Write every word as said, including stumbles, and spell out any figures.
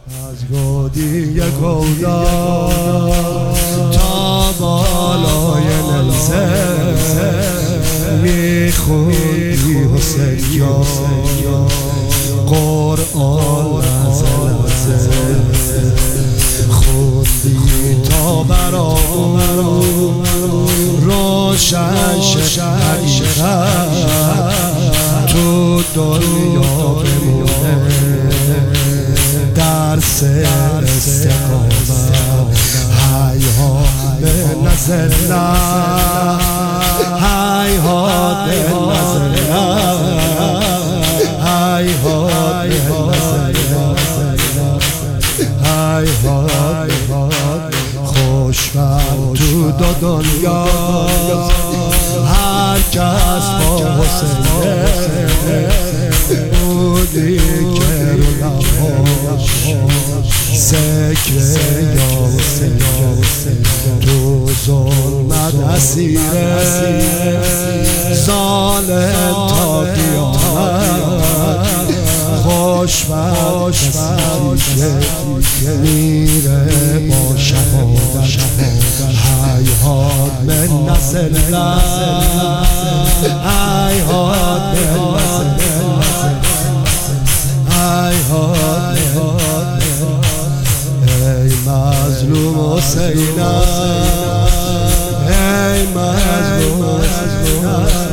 از گودی گودا تا بالای نلزه میخوندی حسین جان قرآن از لحظه خوندی تا برامون روشن شه حقیقت تو دنیا بمونه درس استقامت هیهات به نظر نه هیهات به نظر نه هیهات به نظر هیهات خوشبخت تو دو دنیا هر کس با حسینه بودی که رو نباش ذکر یا حسین تو ظلمت اسیره ظالم تا قیامت خوشبخت که میره با شهادت هیهات من نسل هیهات من نسل هیهات ای مظلوم حسینم ای مظلوم حسینم